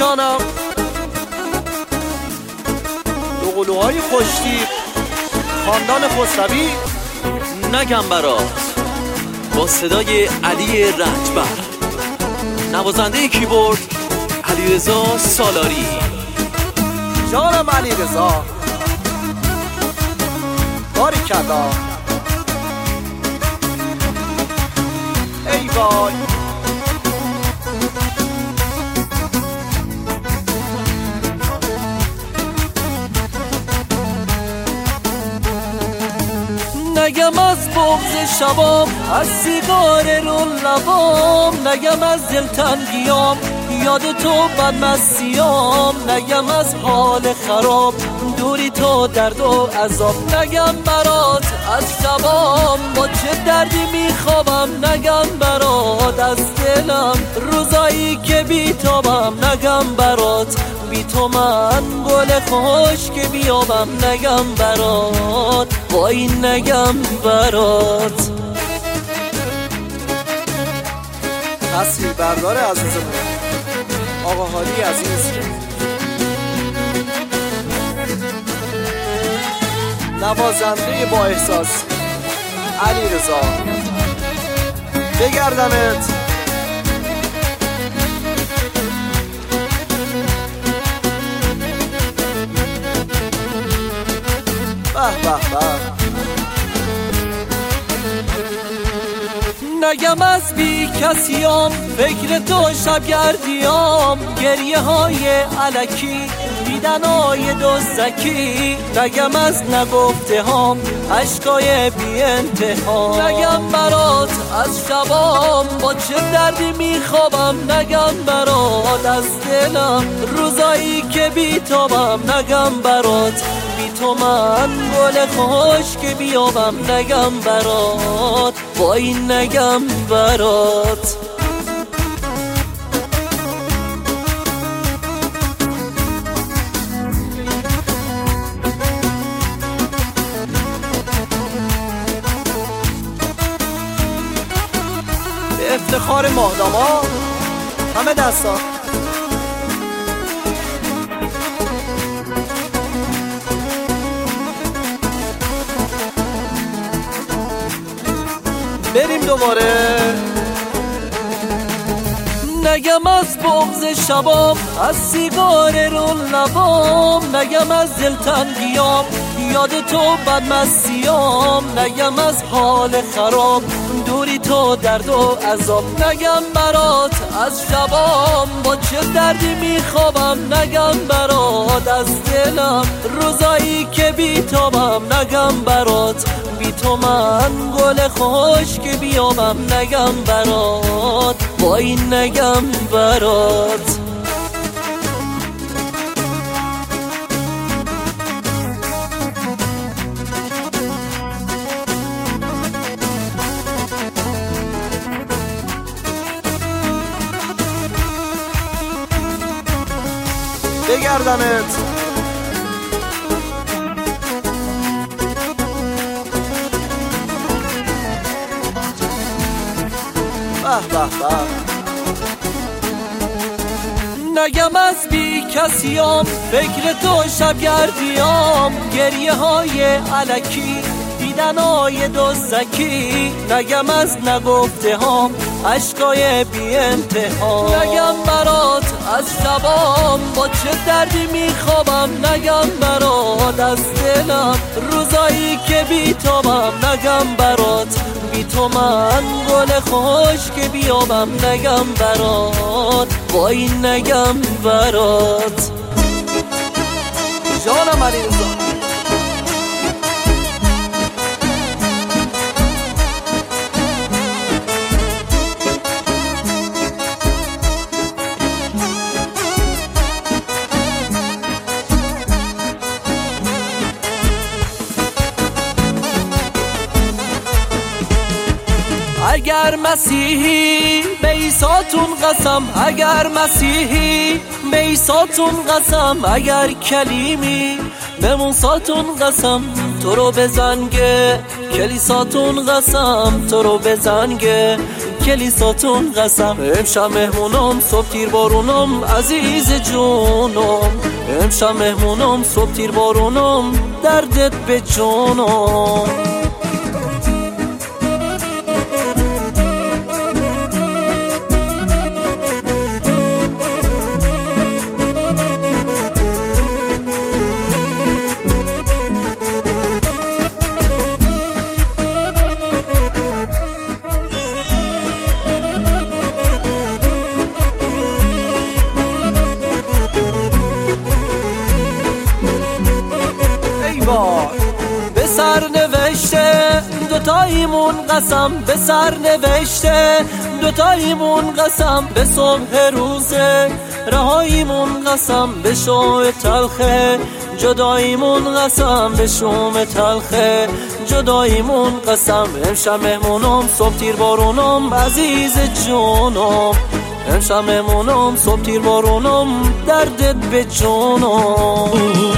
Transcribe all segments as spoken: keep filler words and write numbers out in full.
جانم دوقلوهای خوشتیب خاندان خسروی نگم برات با صدای علی رنجبر، نوازنده کیبورد علیرضا سالاری. جانم علیرضا باریکلا. ای وای نگم از بغض شبام، از سیگار رو لبام، نگم از دلتنگیام، یاد تو بدمستیام، نگم از حال خراب، دوری تو درد و عذاب، نگم برات از شبام با چه دردی میخوابم، نگم برات از دلم روزایی که بیتابم، نگم برات بی تو من گل خوش که بیابم، نگم برات وای نگم برات. تصویر بردار عزیزمون آقا حالی عزیز، نوازنده با احساس علیرضا. بگردمت به به به. نگم از بی کسیام، فکر تو شبگردیام، گریه های علکی، دیدن های دزدکی، نگم از نگفته هام، عشقای بی انتها، نگم برات از شبام با چه دردی میخوابم، نگم برات از دلم روزایی که بیتابم، نگم برات بی تو من گل خوش که بیابم، نگم برات وای نگم برات. به افتخار ماهداما همه دستا. بریم دوباره. نگم از بغض شبام، از سیگار رو لبام، نگم از دلتنگیام، یاد تو بدمستیام، نگم از حال خراب، دوری تو درد و عذاب، نگم برات از شبام با چه دردی میخوابم، نگم برات از دلم روزایی که بیتابم، نگم برات بی تو من گل خوش که بیابم، نگم برات وای نگم برات. بگردمت به به به. نگم از بی کسیام، فکر تو شبگردیام، گریه های علکی، دیدن های دزدکی، نگم از نگفته هام، عشقای بی انتها، نگم برات از شبام با چه دردی میخوابم، نگم برات از دلم روزایی که بیتابم، نگم برات بی تو من گل خوش که بیابم، نگم برات وای نگم برات. جانم علیرضا. اگر مسیحی به عیساتون قسم، اگر مسیحی به عیساتون قسم، اگر کلیمی به موساتون قسم، تو رو بزنگه کلیساتون قسم، تو رو بزنگه کلیساتون قسم. امشب مهمونم صبح تیر بارونم عزیز جونم، امشب مهمونم صبح تیر بارونم دردت به جونم. به سر نوشته دوتاییمون قسم، به سر نوشته دوتاییمون قسم. به صبح روزه رهاییمون قسم، به شوم تلخه جداییمون قسم، به شوم تلخه جداییمون قسم. امشب مهمونم صبح تیر بارونم عزیز جونم، امشب مهمونم صبح تیر بارونم دردت به جونم.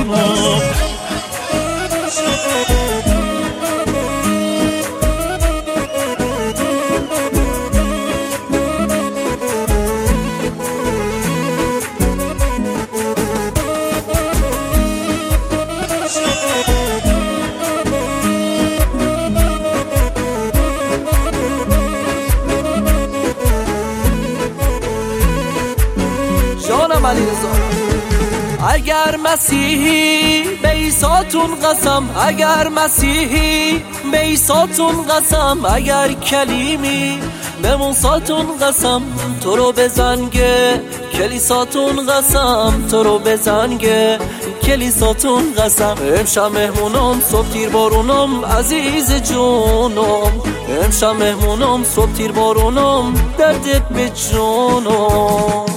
جانم علیرضا اگر مسیحی به عیساتون قسم، اگر مسیحی به عیساتون قسم. اگر کلیمی به موساتون قسم، تو رو بزنگه کلیساتون قسم، تو رو بزنگه کلیساتون قسم. امشب مهمونم صبح تیر بارونم عزیز جونم، امشب مهمونم صبح تیر بارونم دردت به جونم.